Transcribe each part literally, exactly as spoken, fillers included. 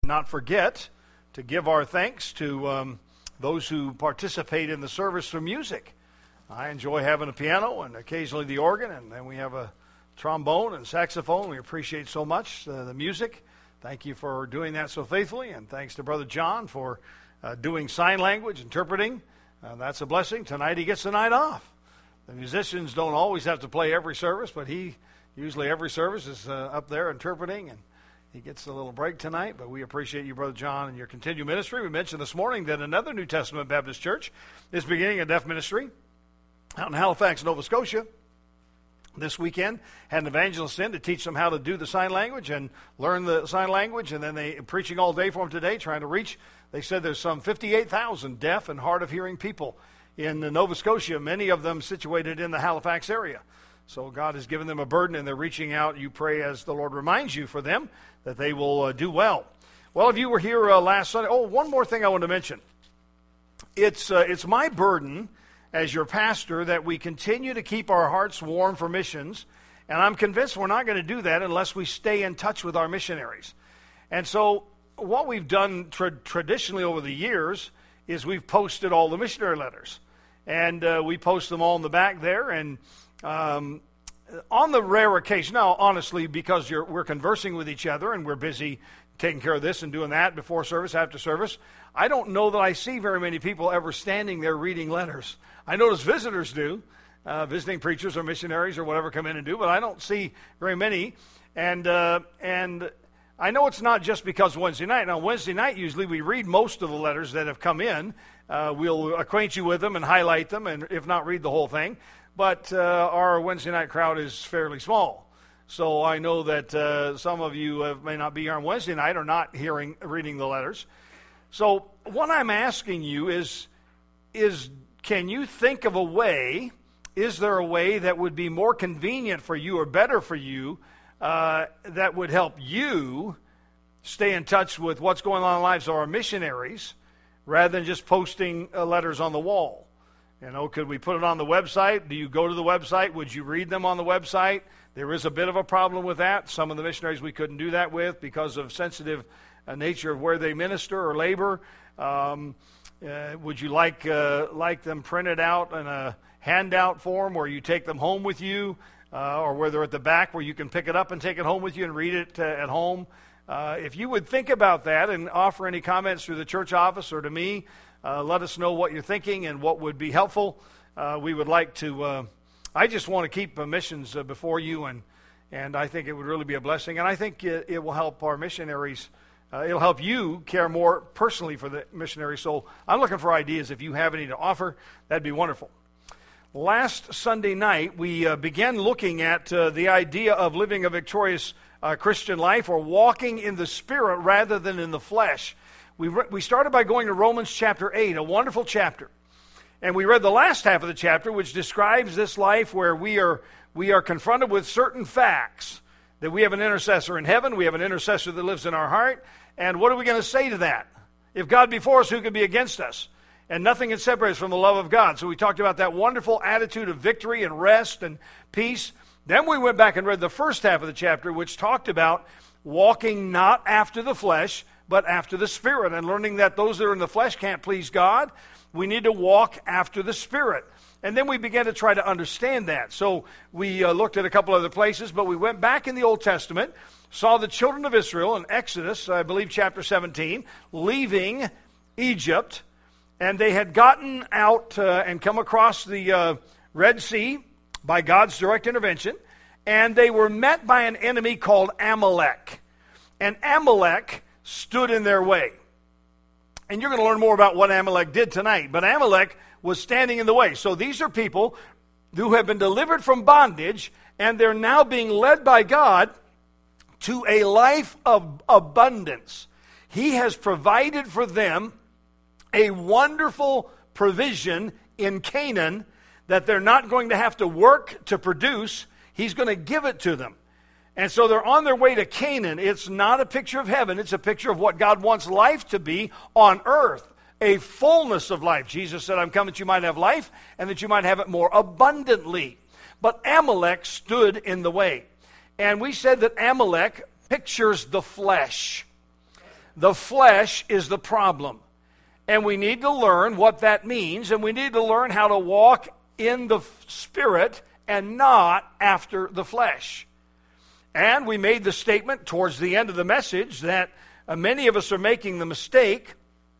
not forget to give our thanks to um, those who participate in the service through music. I enjoy having a piano and occasionally the organ, and then we have a trombone and saxophone. We appreciate so much uh, the music. Thank you for doing that so faithfully, and thanks to Brother John for uh, doing sign language, interpreting. Uh, that's a blessing. Tonight he gets the night off. The musicians don't always have to play every service, but he usually every service is uh, up there interpreting, and he gets a little break tonight. But we appreciate you, Brother John, and your continued ministry. We mentioned this morning that another New Testament Baptist church is beginning a deaf ministry out in Halifax, Nova Scotia. This weekend, had an evangelist in to teach them how to do the sign language and learn the sign language, and then they preaching all day for them today, trying to reach. They said there's some fifty-eight thousand deaf and hard of hearing people in Nova Scotia, many of them situated in the Halifax area. So God has given them a burden, and they're reaching out. You pray as the Lord reminds you for them that they will uh, do well. Well, if you were here uh, last Sunday, oh, one more thing I want to mention. It's uh, it's my burden as your pastor that we continue to keep our hearts warm for missions, and I'm convinced we're not going to do that unless we stay in touch with our missionaries. And so what we've done tra- traditionally over the years is we've posted all the missionary letters. And uh, we post them all in the back there. And um, on the rare occasion, now honestly, because you're, we're conversing with each other and we're busy taking care of this and doing that before service, after service, I don't know that I see very many people ever standing there reading letters. I notice visitors do, uh, visiting preachers or missionaries or whatever come in and do, but I don't see very many. And uh, and I know it's not just because Wednesday night. Now, Wednesday night, usually we read most of the letters that have come in. Uh, we'll acquaint you with them and highlight them, and if not, read the whole thing. But uh, our Wednesday night crowd is fairly small. So I know that uh, some of you uh, may not be here on Wednesday night or not hearing, reading the letters. So what I'm asking you is, is can you think of a way, is there a way that would be more convenient for you or better for you uh, that would help you stay in touch with what's going on in the lives of our missionaries rather than just posting uh, letters on the wall? You know, could we put it on the website? Do you go to the website? Would you read them on the website? There is a bit of a problem with that. Some of the missionaries we couldn't do that with because of sensitive uh, nature of where they minister or labor. Um, uh, would you like uh, like them printed out in a handout form where you take them home with you, uh, or where they're at the back where you can pick it up and take it home with you and read it uh, at home? Uh, if you would think about that and offer any comments through the church office or to me, uh, let us know what you're thinking and what would be helpful. Uh, we would like to, uh, I just want to keep uh, missions uh, before you, and and I think it would really be a blessing. And I think it, it will help our missionaries. Uh, it'll help you care more personally for the missionaries. So I'm looking for ideas. If you have any to offer, that'd be wonderful. Last Sunday night, we uh, began looking at uh, the idea of living a victorious uh, Christian life, or walking in the Spirit rather than in the flesh. We, re- we started by going to Romans chapter eight, a wonderful chapter. And we read the last half of the chapter, which describes this life where we are we are confronted with certain facts, that we have an intercessor in heaven, we have an intercessor that lives in our heart, and what are we going to say to that? If God be for us, who can be against us? And nothing can separate us from the love of God. So we talked about that wonderful attitude of victory and rest and peace. Then we went back and read the first half of the chapter, which talked about walking not after the flesh, but after the Spirit, and learning that those that are in the flesh can't please God. We need to walk after the Spirit. And then we began to try to understand that. So we uh, looked at a couple other places, but we went back in the Old Testament, saw the children of Israel in Exodus, I believe chapter seventeen, leaving Egypt, and they had gotten out uh, and come across the uh, Red Sea by God's direct intervention, and they were met by an enemy called Amalek. And Amalek stood in their way. And you're going to learn more about what Amalek did tonight. But Amalek was standing in the way. So these are people who have been delivered from bondage, and they're now being led by God to a life of abundance. He has provided for them a wonderful provision in Canaan that they're not going to have to work to produce. He's going to give it to them. And so they're on their way to Canaan. It's not a picture of heaven. It's a picture of what God wants life to be on earth, a fullness of life. Jesus said, I'm come that you might have life and that you might have it more abundantly. But Amalek stood in the way. And we said that Amalek pictures the flesh. the flesh is the problem. And we need to learn what that means, and we need to learn how to walk in the Spirit and not after the flesh. And we made the statement towards the end of the message that uh, many of us are making the mistake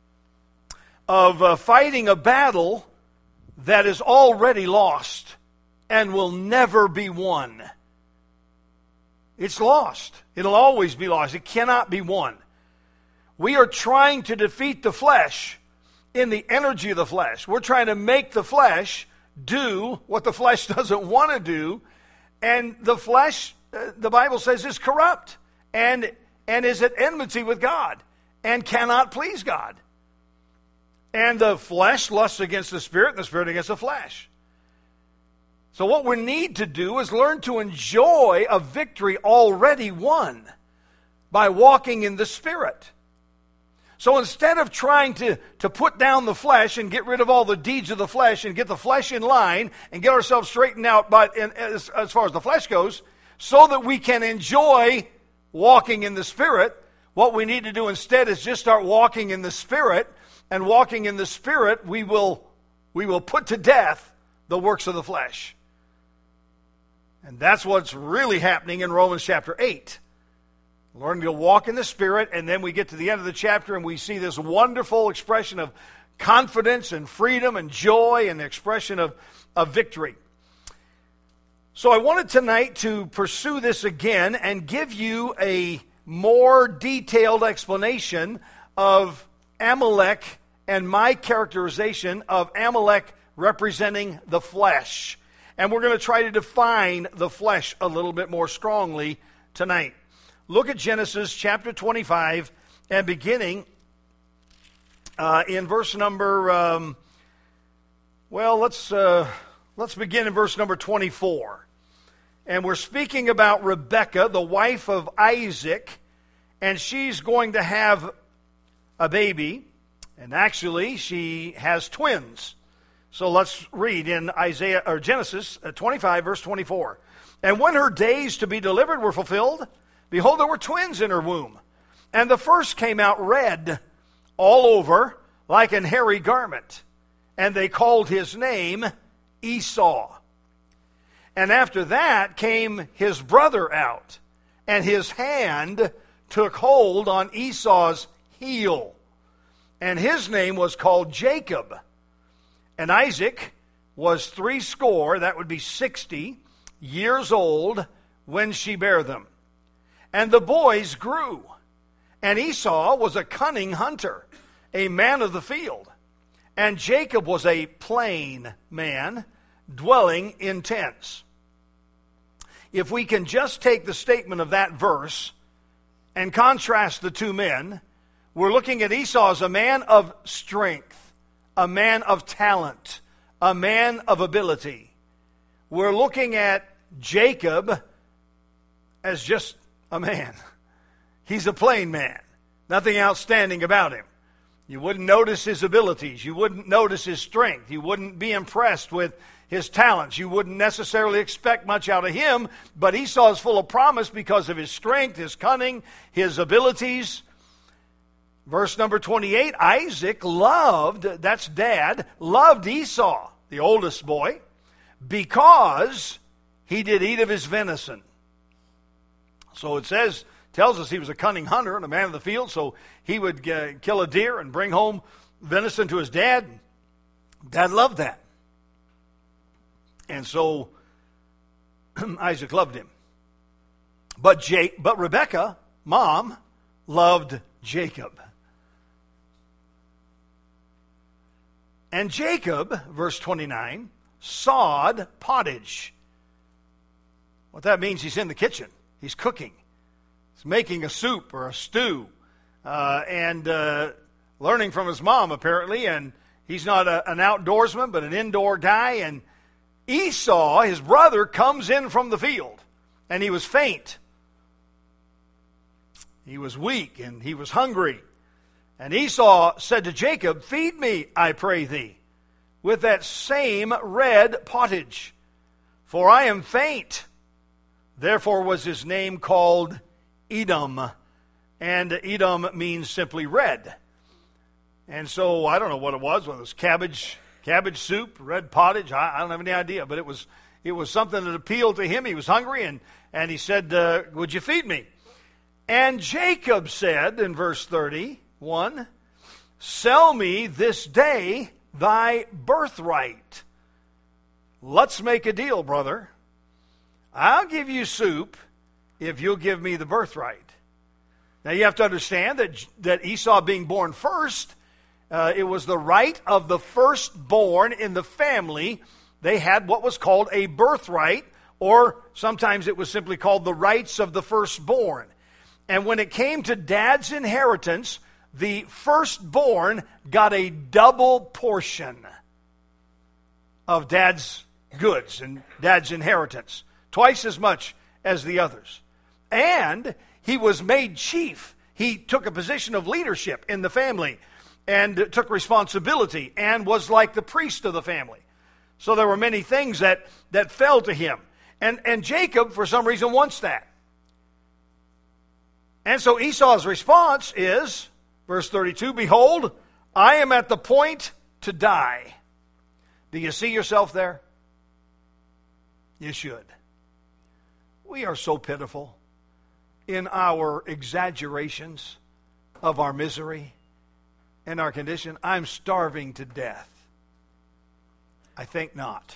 of uh, fighting a battle that is already lost and will never be won. It's lost. It'll always be lost. It cannot be won. We are trying to defeat the flesh in the energy of the flesh. We're trying to make the flesh do what the flesh doesn't want to do. And the flesh, uh, the Bible says, is corrupt and, and is at enmity with God and cannot please God. And the flesh lusts against the Spirit and the Spirit against the flesh. So what we need to do is learn to enjoy a victory already won by walking in the Spirit. So instead of trying to, to put down the flesh and get rid of all the deeds of the flesh and get the flesh in line and get ourselves straightened out by, in, as, as far as the flesh goes, so that we can enjoy walking in the Spirit, what we need to do instead is just start walking in the Spirit. And walking in the Spirit, we will, we will put to death the works of the flesh. And that's what's really happening in Romans chapter eight. Learning to walk in the Spirit, and then we get to the end of the chapter and we see this wonderful expression of confidence and freedom and joy and expression of, of victory. So I wanted tonight to pursue this again and give you a more detailed explanation of Amalek and my characterization of Amalek representing the flesh. And we're going to try to define the flesh a little bit more strongly tonight. Look at Genesis chapter twenty-five and beginning uh, in verse number, um, well, let's, uh, let's begin in verse number twenty-four. And we're speaking about Rebekah, the wife of Isaac, and she's going to have a baby. And actually, she has twins. So let's read in Isaiah or Genesis twenty-five, verse twenty-four. And when her days to be delivered were fulfilled, behold, there were twins in her womb. And the first came out red all over, like an hairy garment. And they called his name Esau. And after that came his brother out, and his hand took hold on Esau's heel. And his name was called Jacob. And Isaac was threescore, that would be sixty, years old when she bare them. And the boys grew. And Esau was a cunning hunter, a man of the field. And Jacob was a plain man, dwelling in tents. If we can just take the statement of that verse and contrast the two men, we're looking at Esau as a man of strength, a man of talent, a man of ability. We're looking at Jacob as just a man. He's a plain man. Nothing outstanding about him. You wouldn't notice his abilities. You wouldn't notice his strength. You wouldn't be impressed with his talents. You wouldn't necessarily expect much out of him, but Esau is full of promise because of his strength, his cunning, his abilities. Verse number twenty-eight, Isaac loved, that's dad, loved Esau, the oldest boy, because he did eat of his venison. So it says, tells us he was a cunning hunter and a man of the field, so he would uh, kill a deer and bring home venison to his dad. Dad loved that. And so Isaac loved him. But Jake, but Rebekah, mom, loved Jacob. And Jacob, verse twenty-nine, sawed pottage. What that means, he's in the kitchen. He's cooking. He's making a soup or a stew. Uh, and uh, learning from his mom, apparently. And he's not a, an outdoorsman, but an indoor guy. And Esau, his brother, comes in from the field. And he was faint. He was weak and he was hungry. And Esau said to Jacob, feed me, I pray thee, with that same red pottage, for I am faint. Therefore was his name called Edom. and Edom means simply red. And so I don't know what it was, whether it was cabbage, cabbage soup, red pottage, I, I don't have any idea, but it was it was something that appealed to him. He was hungry, and, and he said, uh, would you feed me? And Jacob said in verse thirty-one, sell me this day thy birthright. Let's make a deal, brother. I'll give you soup if you'll give me the birthright. Now you have to understand that, that Esau being born first, uh, it was the right of the firstborn in the family. They had what was called a birthright, or sometimes it was simply called the rights of the firstborn. And when it came to dad's inheritance, the firstborn got a double portion of dad's goods and dad's inheritance, twice as much as the others. And he was made chief. He took a position of leadership in the family and took responsibility and was like the priest of the family. So there were many things that, that fell to him. And, and Jacob, for some reason, wants that. And so Esau's response is, verse thirty-two, behold, I am at the point to die. Do you see yourself there? You should. We are so pitiful in our exaggerations of our misery and our condition. I'm starving to death. I think not.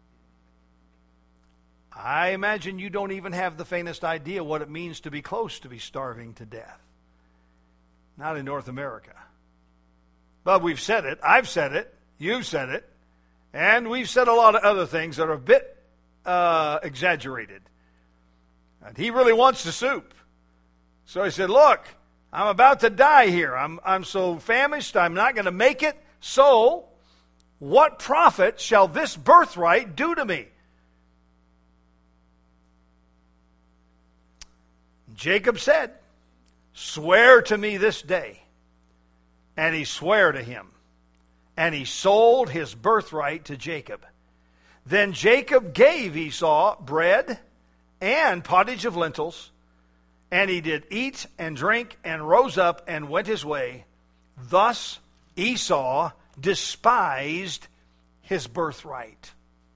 I imagine you don't even have the faintest idea what it means to be close to be starving to death. Not in North America. But we've said it. I've said it. You've said it. And we've said a lot of other things that are a bit uh, exaggerated. And he really wants the soup. So he said, look, I'm about to die here. I'm, I'm so famished, I'm not going to make it. So, what profit shall this birthright do to me? Jacob said, swear to me this day. And he swore to him. And he sold his birthright to Jacob. Then Jacob gave Esau bread and pottage of lentils, and he did eat and drink and rose up and went his way. Thus Esau despised his birthright.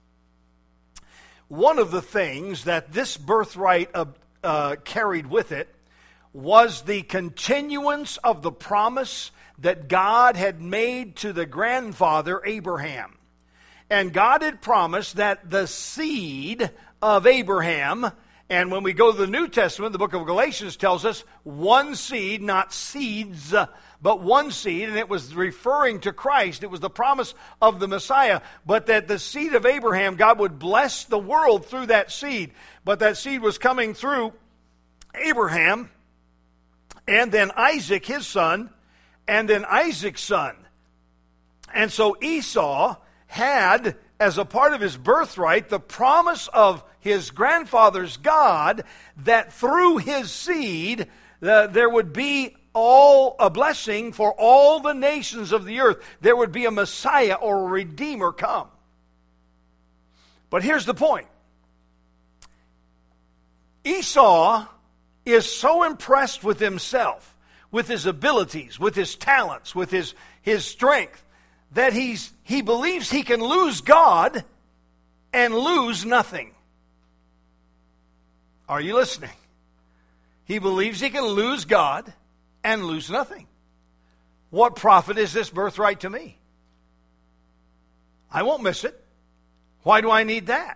One of the things that this birthright uh, uh, carried with it was the continuance of the promise that God had made to the grandfather Abraham. And God had promised that the seed of Abraham, and when we go to the New Testament, the book of Galatians tells us one seed, not seeds, but one seed, and it was referring to Christ. It was the promise of the Messiah, but that the seed of Abraham, God would bless the world through that seed. But that seed was coming through Abraham, and then Isaac, his son, and then Isaac's son. And so Esau had, as a part of his birthright, the promise of his grandfather's God that through his seed uh, there would be all a blessing for all the nations of the earth. There would be a Messiah or a Redeemer come. But here's the point. Esau is so impressed with himself, with his abilities, with his talents, with his, his strength, that he's he believes he can lose God and lose nothing. Are you listening? He believes he can lose God and lose nothing. What profit is this birthright to me? I won't miss it. Why do I need that?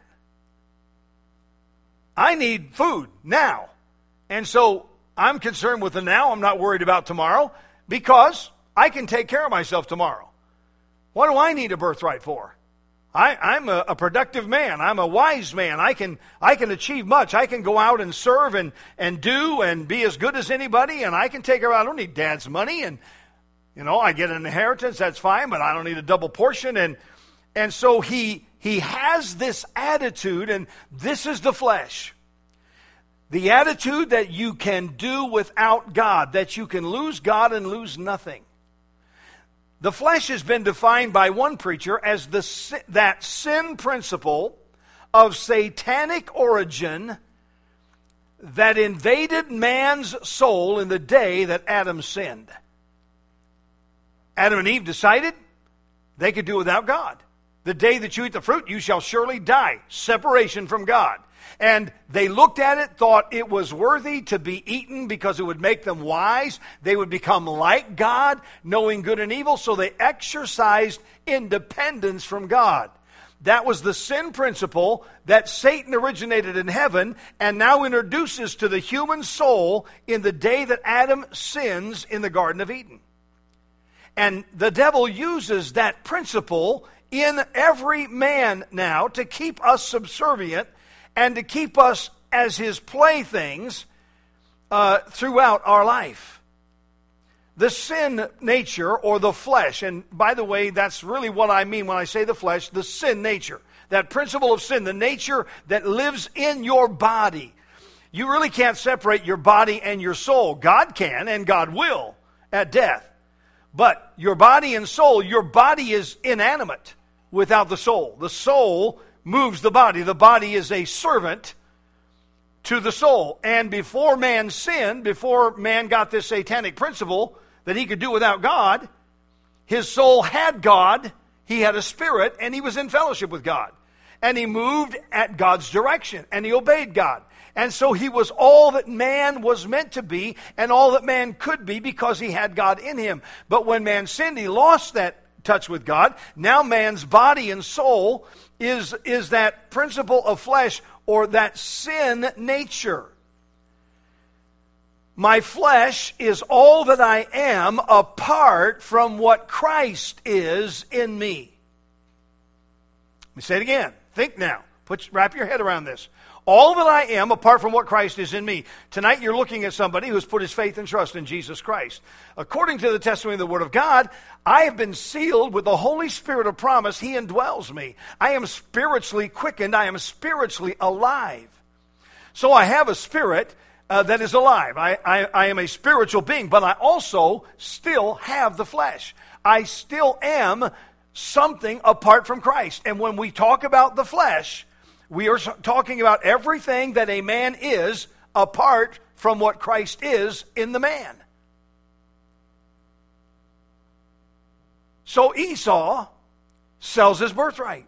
I need food now. And so I'm concerned with the now. I'm not worried about tomorrow because I can take care of myself tomorrow. What do I need a birthright for? I, I'm a, a productive man. I'm a wise man. I can I can achieve much. I can go out and serve and, and do and be as good as anybody, and I can take care of, I don't need dad's money, and you know, I get an inheritance, that's fine, but I don't need a double portion. And and so he he has this attitude, and this is the flesh. The attitude that you can do without God, that you can lose God and lose nothing. The flesh has been defined by one preacher as the that sin principle of satanic origin that invaded man's soul in the day that Adam sinned. Adam and Eve decided they could do without God. The day that you eat the fruit, you shall surely die. Separation from God. And they looked at it, thought it was worthy to be eaten because it would make them wise. They would become like God, knowing good and evil. So they exercised independence from God. That was the sin principle that Satan originated in heaven and now introduces to the human soul in the day that Adam sins in the Garden of Eden. And the devil uses that principle in every man now to keep us subservient and to keep us as his playthings uh, throughout our life. The sin nature or the flesh, and by the way, that's really what I mean when I say the flesh, the sin nature. That principle of sin, the nature that lives in your body. You really can't separate your body and your soul. God can and God will at death. But your body and soul, your body is inanimate without the soul. The soul moves the body. The body is a servant to the soul. And before man sinned, before man got this satanic principle that he could do without God, his soul had God, he had a spirit, and he was in fellowship with God. And he moved at God's direction, and he obeyed God. And so he was all that man was meant to be and all that man could be because he had God in him. But when man sinned, he lost that touch with God. Now man's body and soul is, is that principle of flesh or that sin nature. My flesh is all that I am apart from what Christ is in me. Let me say it again. Think now. Put, wrap your head around this. All that I am apart from what Christ is in me. Tonight you're looking at somebody who's put his faith and trust in Jesus Christ. According to the testimony of the Word of God, I have been sealed with the Holy Spirit of promise. He indwells me. I am spiritually quickened. I am spiritually alive. So I have a spirit uh, that is alive. I, I, I am a spiritual being, but I also still have the flesh. I still am something apart from Christ. And when we talk about the flesh, we are talking about everything that a man is apart from what Christ is in the man. So Esau sells his birthright.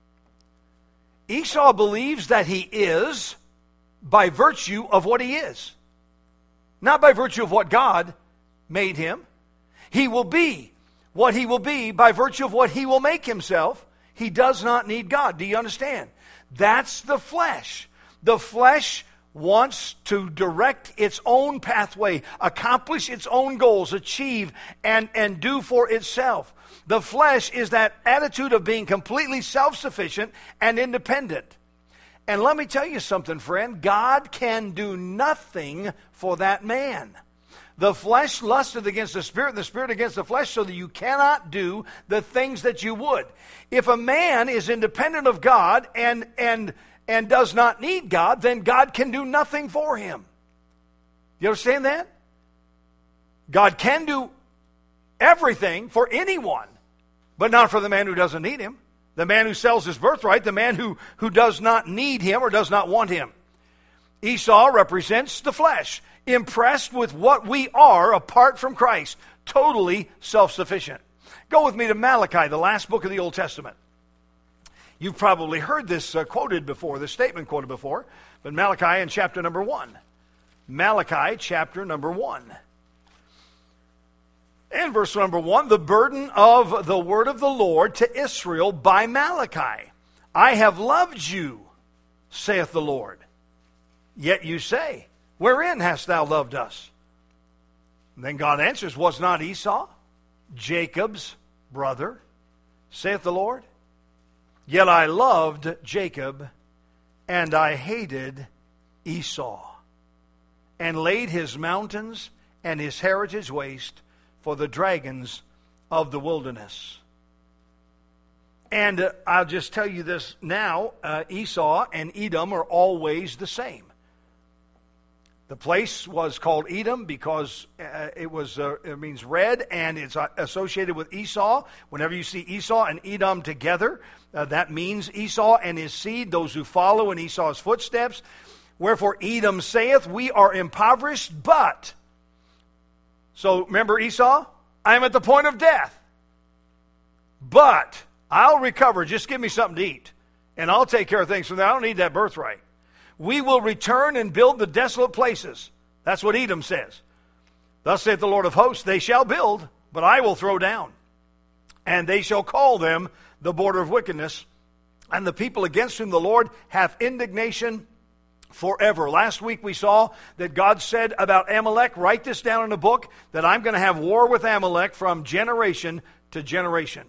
Esau believes that he is by virtue of what he is, not by virtue of what God made him. He will be what he will be by virtue of what he will make himself. He does not need God. Do you understand? That's the flesh. The flesh wants to direct its own pathway, accomplish its own goals, achieve and, and do for itself. The flesh is that attitude of being completely self-sufficient and independent. And let me tell you something, friend. God can do nothing for that man. The flesh lusteth against the spirit, and the spirit against the flesh, so that you cannot do the things that you would. If a man is independent of God and, and, and does not need God, then God can do nothing for him. You understand that? God can do everything for anyone, but not for the man who doesn't need him. The man who sells his birthright, the man who, who does not need him or does not want him. Esau represents the flesh, impressed with what we are apart from Christ, totally self-sufficient. Go with me to Malachi, the last book of the Old Testament. You've probably heard this uh, quoted before, this statement quoted before, but Malachi in chapter number one. Malachi chapter number one. And verse number one, the burden of the word of the Lord to Israel by Malachi. I have loved you, saith the Lord. Yet you say, wherein hast thou loved us? And then God answers, was not Esau Jacob's brother, saith the Lord? Yet I loved Jacob, and I hated Esau, and laid his mountains and his heritage waste for the dragons of the wilderness. And uh, I'll just tell you this now, uh, Esau and Edom are always the same. The place was called Edom because uh, it was uh, it means red, and it's uh, associated with Esau. Whenever you see Esau and Edom together, uh, that means Esau and his seed, those who follow in Esau's footsteps. Wherefore Edom saith, we are impoverished, but. So remember Esau? I am at the point of death. But I'll recover. Just give me something to eat. And I'll take care of things from there. I don't need that birthright. We will return and build the desolate places. That's what Edom says. Thus saith the Lord of hosts, they shall build, but I will throw down. And they shall call them the border of wickedness, and the people against whom the Lord hath indignation forever. Last week we saw that God said about Amalek, write this down in a book, that I'm going to have war with Amalek from generation to generation.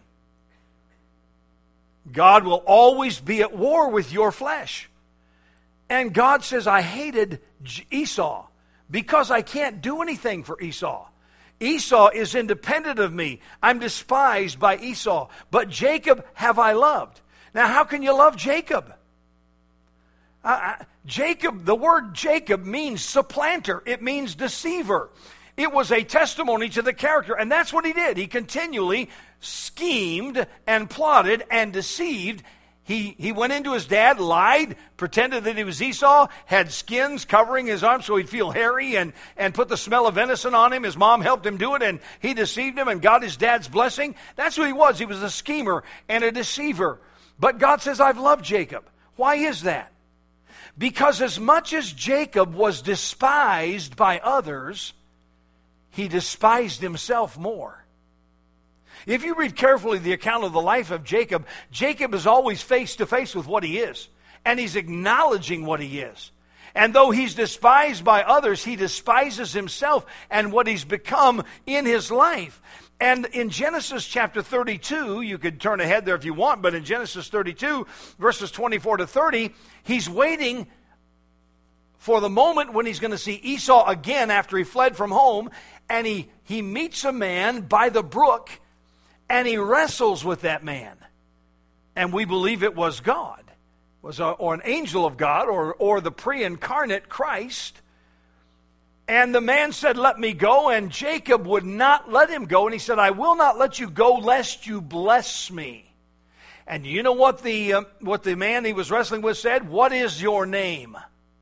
God will always be at war with your flesh. And God says, I hated Esau because I can't do anything for Esau. Esau is independent of me. I'm despised by Esau. But Jacob have I loved. Now, how can you love Jacob? Uh, Jacob, the word Jacob means supplanter. It means deceiver. It was a testimony to the character, and that's what he did. He continually schemed and plotted and deceived. He, he went into his dad, lied, pretended that he was Esau, had skins covering his arms so he'd feel hairy, and, and put the smell of venison on him. His mom helped him do it, and he deceived him and got his dad's blessing. That's who he was. He was a schemer and a deceiver. But God says, I've loved Jacob. Why is that? Because as much as Jacob was despised by others, he despised himself more. If you read carefully the account of the life of Jacob, Jacob is always face to face with what he is. And he's acknowledging what he is. And though he's despised by others, he despises himself and what he's become in his life. And in Genesis chapter thirty-two, you could turn ahead there if you want, but in Genesis thirty-two, verses twenty-four to thirty, he's waiting for the moment when he's going to see Esau again after he fled from home. And he, he meets a man by the brook, and he wrestles with that man. And we believe it was God, was a, or an angel of God, or, or the pre-incarnate Christ. And the man said, let me go. And Jacob would not let him go. And he said, I will not let you go lest you bless me. And you know what the, uh, what the man he was wrestling with said? What is your name?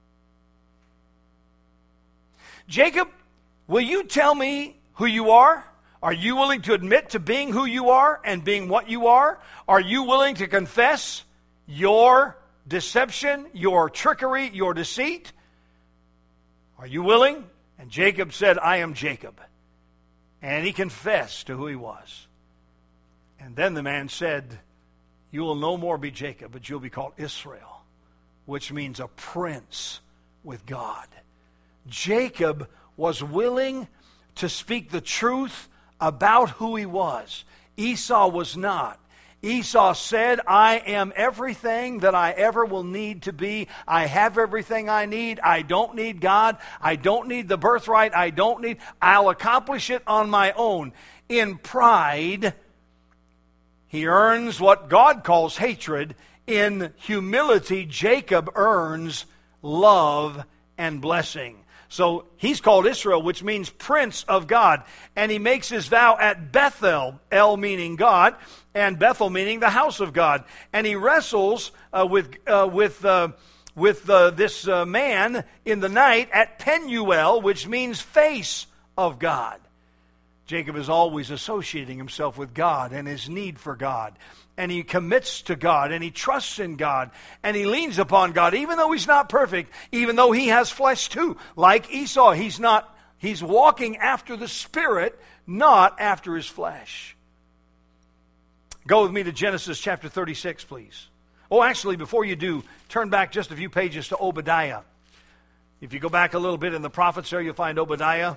Jacob, will you tell me who you are? Are you willing to admit to being who you are and being what you are? Are you willing to confess your deception, your trickery, your deceit? Are you willing? And Jacob said, I am Jacob. And he confessed to who he was. And then the man said, you will no more be Jacob, but you'll be called Israel, which means a prince with God. Jacob was willing to speak the truth about who he was. Esau was not. Esau said, I am everything that I ever will need to be. I have everything I need. I don't need God. I don't need the birthright. I don't need, I'll accomplish it on my own. In pride, he earns what God calls hatred. In humility, Jacob earns love and blessing. So he's called Israel, which means prince of God. And he makes his vow at Bethel, El meaning God, and Bethel meaning the house of God. And he wrestles uh, with uh, with uh, with uh, this uh, man in the night at Penuel, which means face of God. Jacob is always associating himself with God and his need for God. And he commits to God, and he trusts in God, and he leans upon God, even though he's not perfect, even though he has flesh too. Like Esau, he's not, he's walking after the Spirit, not after his flesh. Go with me to Genesis chapter thirty-six, please. Oh, actually, before you do, turn back just a few pages to Obadiah. If you go back a little bit in the prophets there, you'll find Obadiah.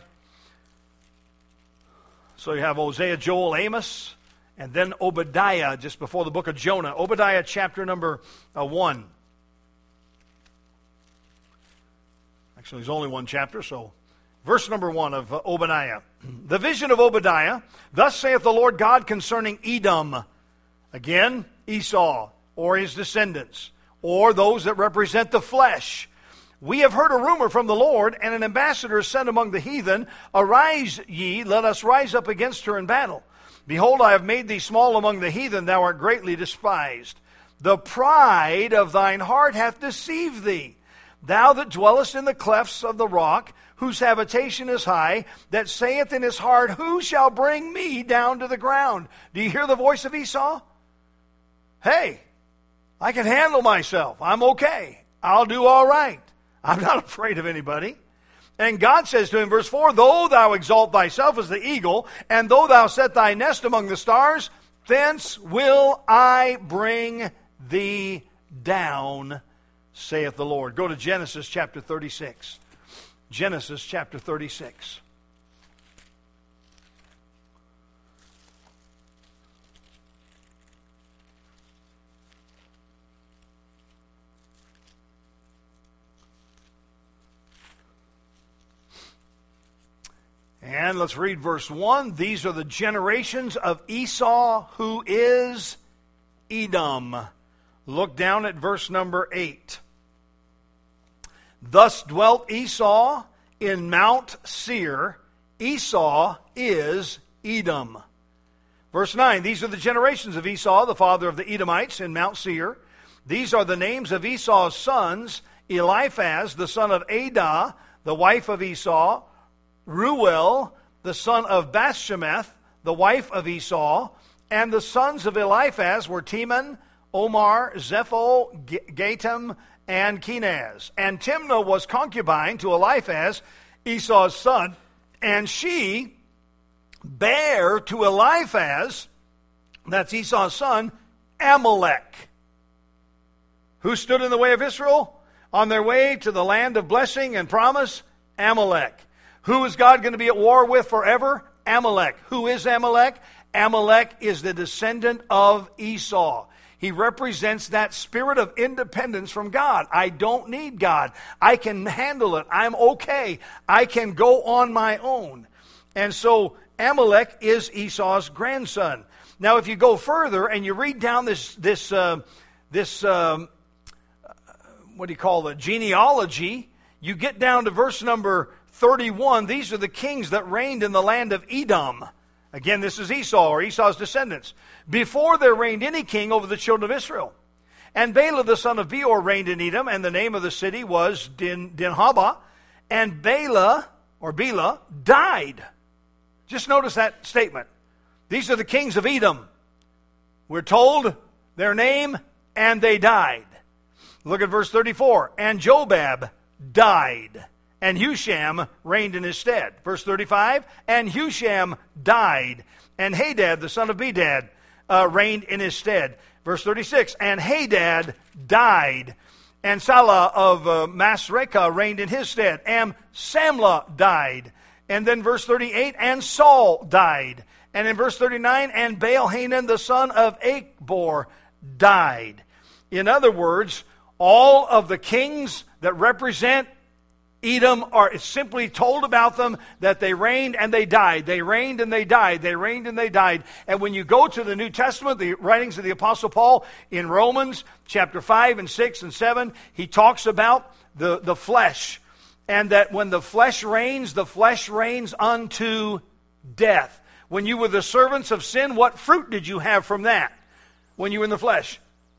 So you have Hosea, Joel, Amos, and then Obadiah, just before the book of Jonah. Obadiah chapter number uh, one. Actually, there's only one chapter, so verse number one of uh, Obadiah. The vision of Obadiah, thus saith the Lord God concerning Edom. Again, Esau, or his descendants, or those that represent the flesh. We have heard a rumor from the Lord, and an ambassador is sent among the heathen. Arise ye, let us rise up against her in battle. Behold, I have made thee small among the heathen, thou art greatly despised. The pride of thine heart hath deceived thee. thou that dwellest in the clefts of the rock, whose habitation is high, that saith in his heart, who shall bring me down to the ground? Do you hear the voice of Esau? Hey, I can handle myself. I'm okay. I'll do all right. I'm not afraid of anybody. And God says to him, verse four, though thou exalt thyself as the eagle, and though thou set thy nest among the stars, thence will I bring thee down, saith the Lord. Go to Genesis chapter thirty-six. Genesis chapter thirty-six. And let's read verse one. These are the generations of Esau, who is Edom. Look down at verse number eight. Thus dwelt Esau in Mount Seir. Esau is Edom. Verse nine. These are the generations of Esau, the father of the Edomites, in Mount Seir. These are the names of Esau's sons: Eliphaz, the son of Adah, the wife of Esau; Reuel, the son of Bathshemeth, the wife of Esau. And the sons of Eliphaz were Teman, Omar, Zepho, Gatam, and Kenaz. And Timnah was concubine to Eliphaz, Esau's son, and she bare to Eliphaz, that's Esau's son, Amalek. Who stood in the way of Israel on their way to the land of blessing and promise? Amalek. Who is God going to be at war with forever? Amalek. Who is Amalek? Amalek is the descendant of Esau. He represents that spirit of independence from God. I don't need God. I can handle it. I'm okay. I can go on my own. And so Amalek is Esau's grandson. Now, if you go further and you read down this this uh, this um, what do you call it, genealogy, you get down to verse number thirty-one. These are the kings that reigned in the land of Edom. Again, this is Esau, or Esau's descendants. Before there reigned any king over the children of Israel. And Bela the son of Beor reigned in Edom, and the name of the city was Din, Dinhabah. And Bela, or Bela, died. Just notice that statement. These are the kings of Edom. We're told their name, and they died. Look at verse thirty-four. And Jobab died, and Husham reigned in his stead. Verse thirty-five, and Husham died, and Hadad, the son of Bedad, uh, reigned in his stead. Verse thirty-six, and Hadad died, and Salah of uh, Masrekah reigned in his stead, and Samlah died. And then verse thirty-eight, and Saul died. And in verse thirty-nine, and Baal-Hanan, the son of Achbor, died. In other words, all of the kings that represent Edom are simply told about them that they reigned and they died. They reigned and they died. They reigned and they died. And when you go to the New Testament, the writings of the Apostle Paul in Romans chapter five and six and seven, he talks about the, the flesh. And that when the flesh reigns, the flesh reigns unto death. When you were the servants of sin, what fruit did you have from that? When you were in the flesh?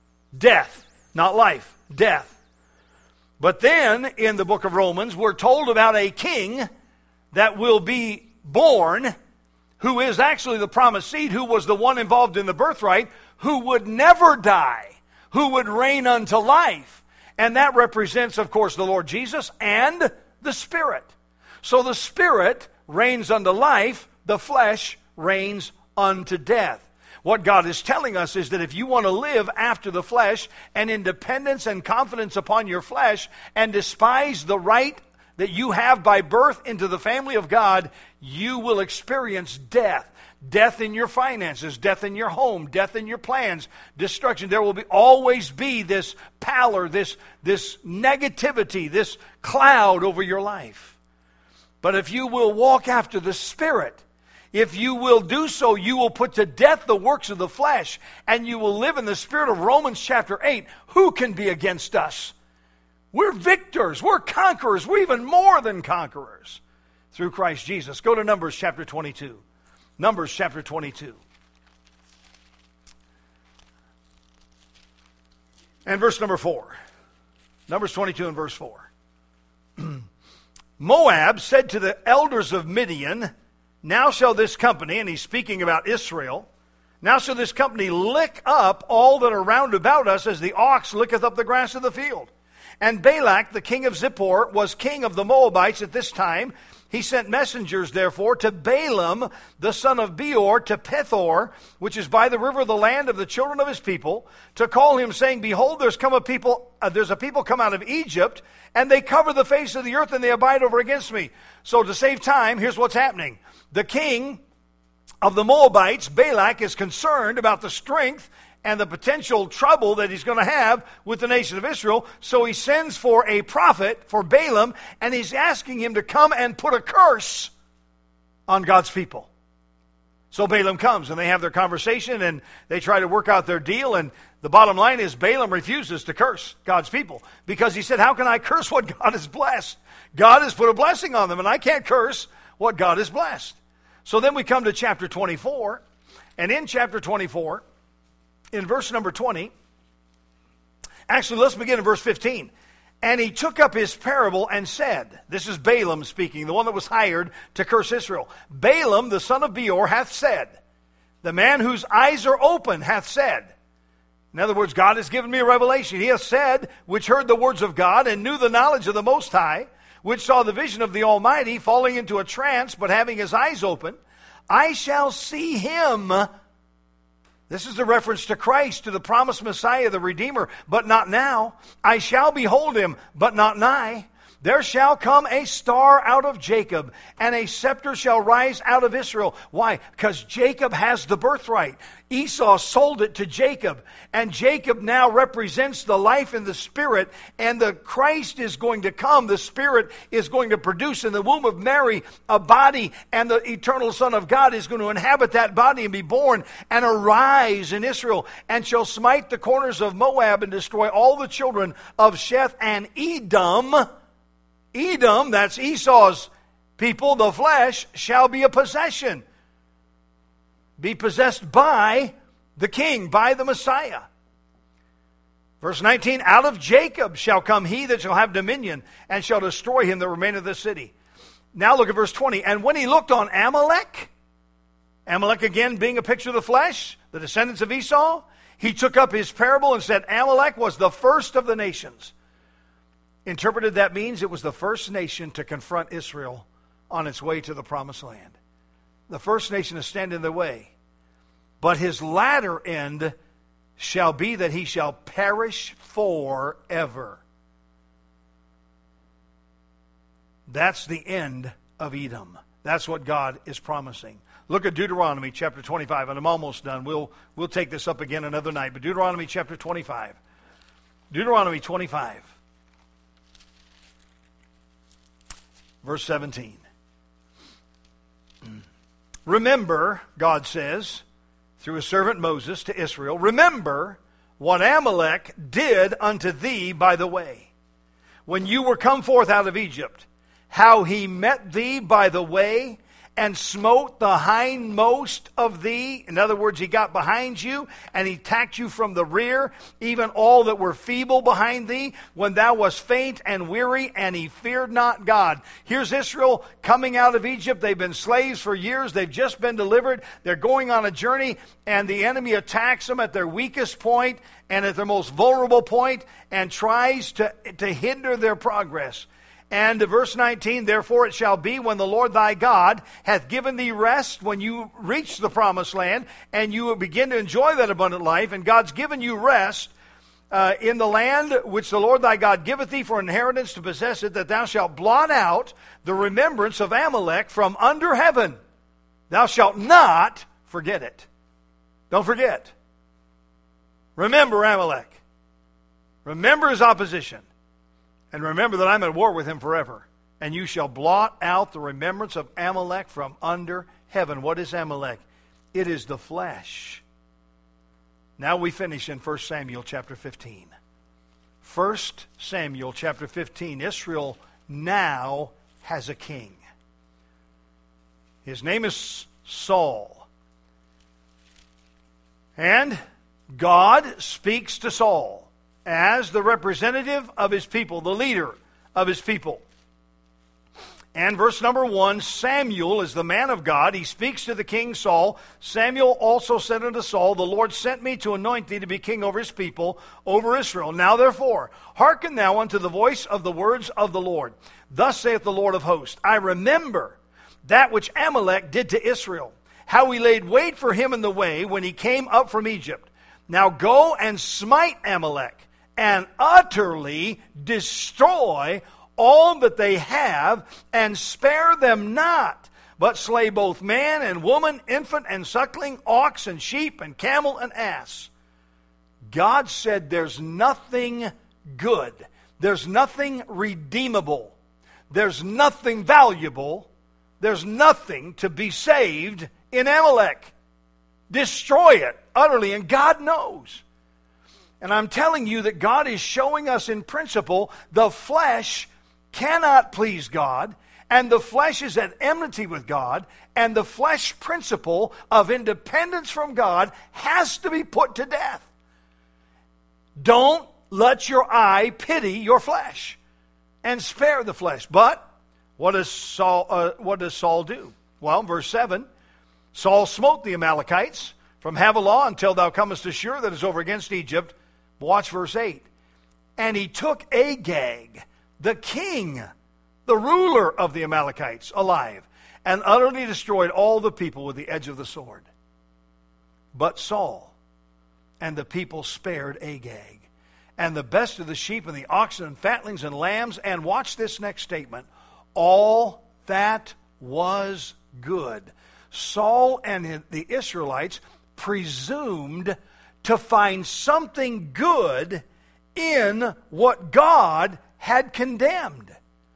Death. Not life. Death. But then, in the book of Romans, we're told about a king that will be born, who is actually the promised seed, who was the one involved in the birthright, who would never die, who would reign unto life. And that represents, of course, the Lord Jesus and the Spirit. So the Spirit reigns unto life, the flesh reigns unto death. What God is telling us is that if you want to live after the flesh and in dependence and confidence upon your flesh and despise the right that you have by birth into the family of God, you will experience death. Death in your finances, death in your home, death in your plans, destruction. There will be always be this pallor, this, this negativity, this cloud over your life. But if you will walk after the Spirit, if you will do so, you will put to death the works of the flesh, and you will live in the spirit of Romans chapter eight. Who can be against us? We're victors. We're conquerors. We're even more than conquerors through Christ Jesus. Go to Numbers chapter twenty-two. Numbers chapter twenty-two. And verse number four. Numbers twenty-two and verse four. Moab said to the elders of Midian, now shall this company, and he's speaking about Israel, now shall this company lick up all that are round about us as the ox licketh up the grass of the field. And Balak, the king of Zippor, was king of the Moabites at this time. He sent messengers, therefore, to Balaam, the son of Beor, to Pethor, which is by the river of the land of the children of his people, to call him, saying, behold, there's come a people, uh, there's a people come out of Egypt, and they cover the face of the earth, and they abide over against me. So to save time, here's what's happening. The king of the Moabites, Balak, is concerned about the strength and the potential trouble that he's going to have with the nation of Israel. So he sends for a prophet, for Balaam, and he's asking him to come and put a curse on God's people. So Balaam comes, and they have their conversation, and they try to work out their deal, and the bottom line is Balaam refuses to curse God's people, because he said, how can I curse what God has blessed? God has put a blessing on them, and I can't curse what God has blessed. So then we come to chapter twenty-four, and in chapter twenty-four, in verse number twenty, actually let's begin in verse fifteen. And he took up his parable and said, this is Balaam speaking, the one that was hired to curse Israel. Balaam, the son of Beor, hath said, the man whose eyes are open hath said. In other words, God has given me a revelation. He hath said, which heard the words of God and knew the knowledge of the Most High, which saw the vision of the Almighty, falling into a trance, but having his eyes open, I shall see him. This is a reference to Christ, to the promised Messiah, the Redeemer, but not now. I shall behold him, but not nigh. There shall come a star out of Jacob, and a scepter shall rise out of Israel. Why? Because Jacob has the birthright. Esau sold it to Jacob, and Jacob now represents the life in the Spirit, and the Christ is going to come. The Spirit is going to produce in the womb of Mary a body, and the eternal Son of God is going to inhabit that body and be born and arise in Israel, and shall smite the corners of Moab and destroy all the children of Sheth and Edom. Edom, that's Esau's people, the flesh, shall be a possession. Be possessed by the king, by the Messiah. Verse nineteen, out of Jacob shall come he that shall have dominion, and shall destroy him that remaineth of the city. Now look at verse twenty. And when he looked on Amalek, Amalek again being a picture of the flesh, the descendants of Esau, he took up his parable and said, Amalek was the first of the nations. Interpreted, that means it was the first nation to confront Israel on its way to the promised land. The first nation to stand in their way. But his latter end shall be that he shall perish forever. That's the end of Edom. That's what God is promising. Look at Deuteronomy chapter twenty-five, and I'm almost done. We'll, we'll take this up again another night. But Deuteronomy chapter twenty-five. Deuteronomy twenty-five. Verse seventeen. Remember, God says, through his servant Moses to Israel, remember what Amalek did unto thee by the way, when you were come forth out of Egypt, how he met thee by the way, and smote the hindmost of thee. In other words, he got behind you, and he attacked you from the rear, even all that were feeble behind thee, when thou wast faint and weary, and he feared not God. Here's Israel coming out of Egypt. They've been slaves for years. They've just been delivered. They're going on a journey, and the enemy attacks them at their weakest point and at their most vulnerable point, and tries to, to hinder their progress. And verse nineteen, therefore it shall be when the Lord thy God hath given thee rest, when you reach the promised land, and you will begin to enjoy that abundant life, and God's given you rest uh, in the land which the Lord thy God giveth thee for inheritance to possess it, that thou shalt blot out the remembrance of Amalek from under heaven. Thou shalt not forget it. Don't forget. Remember Amalek. Remember his opposition. And remember that I'm at war with him forever. And you shall blot out the remembrance of Amalek from under heaven. What is Amalek? It is the flesh. Now we finish in First Samuel chapter fifteen. First Samuel chapter fifteen. Israel now has a king. His name is Saul. And God speaks to Saul as the representative of his people, the leader of his people. And verse number one, Samuel is the man of God. He speaks to the king Saul. Samuel also said unto Saul, the Lord sent me to anoint thee to be king over his people, over Israel. Now therefore, hearken thou unto the voice of the words of the Lord. Thus saith the Lord of hosts, I remember that which Amalek did to Israel, how he laid wait for him in the way when he came up from Egypt. Now go and smite Amalek, and utterly destroy all that they have, and spare them not, but slay both man and woman, infant and suckling, ox and sheep and camel and ass. God said there's nothing good. There's nothing redeemable. There's nothing valuable. There's nothing to be saved in Amalek. Destroy it utterly, and God knows. And I'm telling you that God is showing us in principle the flesh cannot please God, and the flesh is at enmity with God, and the flesh principle of independence from God has to be put to death. Don't let your eye pity your flesh and spare the flesh. But what does Saul, uh, what does Saul do? Well, verse seven, Saul smote the Amalekites from Havilah until thou comest to Shur, that is over against Egypt. Watch verse eight. And he took Agag, the king, the ruler of the Amalekites, alive, and utterly destroyed all the people with the edge of the sword. But Saul and the people spared Agag, and the best of the sheep and the oxen and fatlings and lambs, and watch this next statement, all that was good. Saul and the Israelites presumed to find something good in what God had condemned.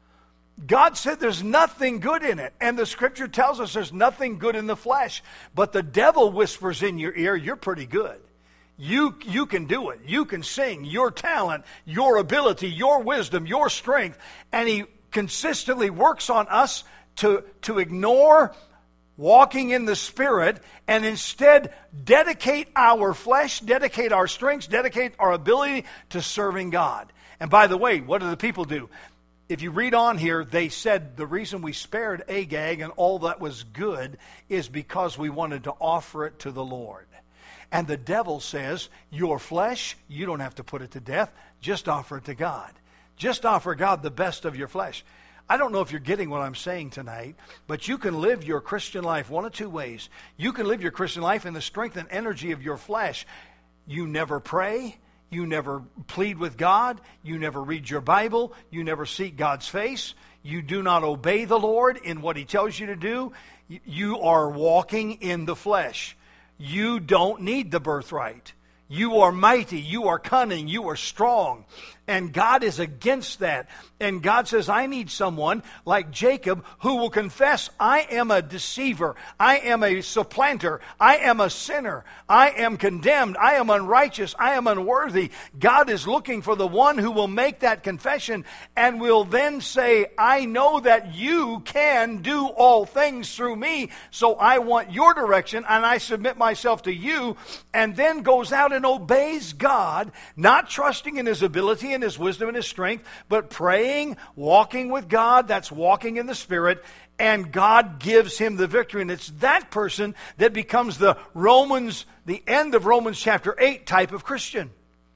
God said there's nothing good in it. And the scripture tells us there's nothing good in the flesh. But the devil whispers in your ear, you're pretty good. You, you can do it. You can sing. Your talent, your ability, your wisdom, your strength. And he consistently works on us to, to ignore walking in the Spirit, and instead dedicate our flesh, dedicate our strengths, dedicate our ability to serving God. And by the way, what do the people do? If you read on here, they said the reason we spared Agag and all that was good is because we wanted to offer it to the Lord. And the devil says, your flesh, you don't have to put it to death, just offer it to God. Just offer God the best of your flesh. I don't know if you're getting what I'm saying tonight, but you can live your Christian life one of two ways. You can live your Christian life in the strength and energy of your flesh. You never pray. You never plead with God. You never read your Bible. You never seek God's face. You do not obey the Lord in what He tells you to do. You are walking in the flesh. You don't need the birthright. You are mighty, you are cunning, you are strong. And God is against that. And God says, I need someone like Jacob who will confess, I am a deceiver, I am a supplanter, I am a sinner, I am condemned, I am unrighteous, I am unworthy. God is looking for the one who will make that confession and will then say, I know that you can do all things through me, so I want your direction and I submit myself to you, and then goes out and obeys God, not trusting in his ability and his wisdom and his strength, but praying, walking with God. That's walking in the Spirit, and God gives him the victory. And it's that person that becomes the Romans, the end of Romans chapter eight type of Christian.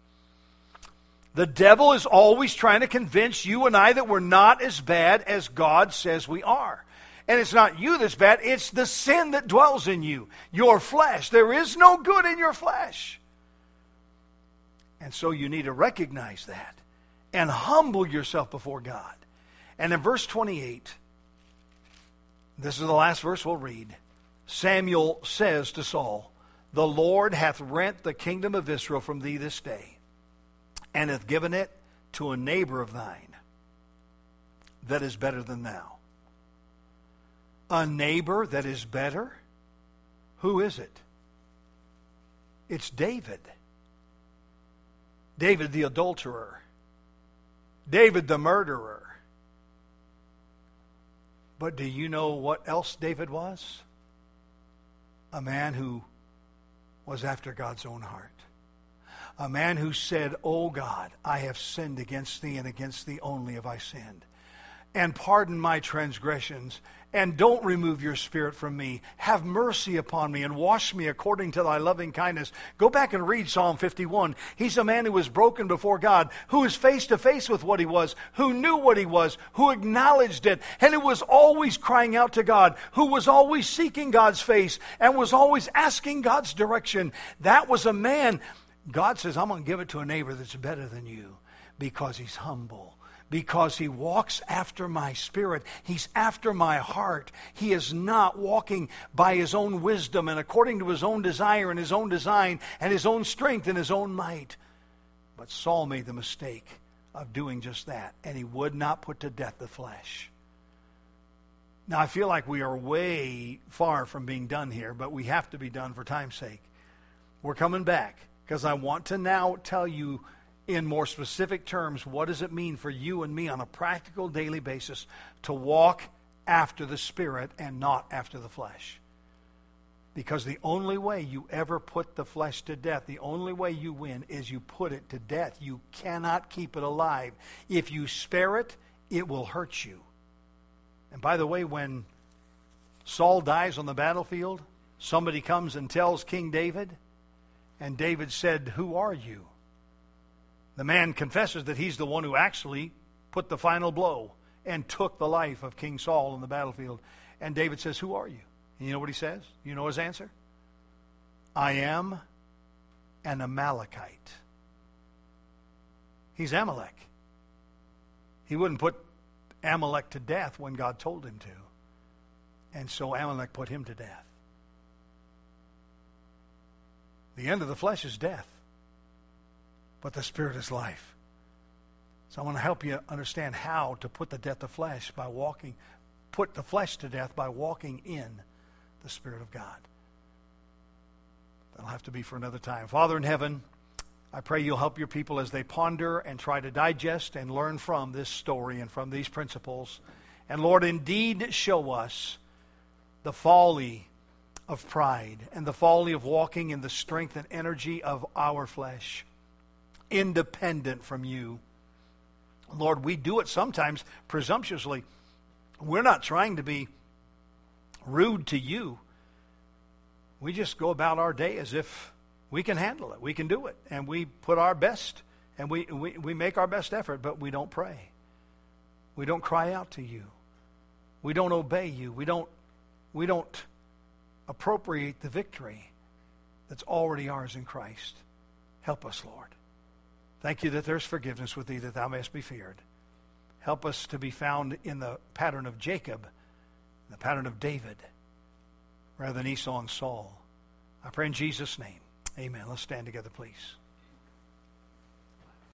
The devil is always trying to convince you and I that we're not as bad as God says we are. And it's not you that's bad, it's the sin that dwells in you, your flesh. There is no good in your flesh. And so you need to recognize that and humble yourself before God. And in verse twenty-eight, this is the last verse we'll read. Samuel says to Saul, the Lord hath rent the kingdom of Israel from thee this day, and hath given it to a neighbor of thine that is better than thou. A neighbor that is better? Who is it? It's David. David the adulterer. David the murderer. But do you know what else David was? A man who was after God's own heart. A man who said, O God, I have sinned against thee, and against thee only have I sinned. and pardon my transgressions, and don't remove your Spirit from me. Have mercy upon me and wash me according to thy loving kindness. Go back and read Psalm fifty-one. He's a man who was broken before God, who was face to face with what he was, who knew what he was, who acknowledged it, and who was always crying out to God, who was always seeking God's face, and was always asking God's direction. That was a man. God says, I'm going to give it to a neighbor that's better than you because he's humble. Because he walks after my spirit. He's after my heart. He is not walking by his own wisdom and according to his own desire and his own design and his own strength and his own might. But Saul made the mistake of doing just that, and he would not put to death the flesh. Now, I feel like we are way far from being done here, but we have to be done for time's sake. We're coming back because I want to now tell you in more specific terms, what does it mean for you and me on a practical daily basis to walk after the Spirit and not after the flesh? Because the only way you ever put the flesh to death, the only way you win is you put it to death. You cannot keep it alive. If you spare it, it will hurt you. And by the way, when Saul dies on the battlefield, somebody comes and tells King David, and David said, "Who are you?" The man confesses that he's the one who actually put the final blow and took the life of King Saul on the battlefield. And David says, "Who are you?" And you know what he says? You know his answer? "I am an Amalekite." He's Amalek. He wouldn't put Amalek to death when God told him to. And so Amalek put him to death. The end of the flesh is death. But the Spirit is life. So I want to help you understand how to put the death of flesh by walking, put the flesh to death by walking in the Spirit of God. That'll have to be for another time. Father in heaven, I pray you'll help your people as they ponder and try to digest and learn from this story and from these principles. And Lord, indeed show us the folly of pride and the folly of walking in the strength and energy of our flesh, independent from you. Lord, we do it sometimes presumptuously. We're not trying to be rude to you. We just go about our day as if we can handle it. We can do it. And we put our best, and we, we, we make our best effort, but we don't pray. We don't cry out to you. We don't obey you. We don't, we don't appropriate the victory that's already ours in Christ. Help us, Lord. Thank you that there's forgiveness with thee, that thou mayest be feared. Help us to be found in the pattern of Jacob, the pattern of David, rather than Esau and Saul. I pray in Jesus' name. Amen. Let's stand together, please.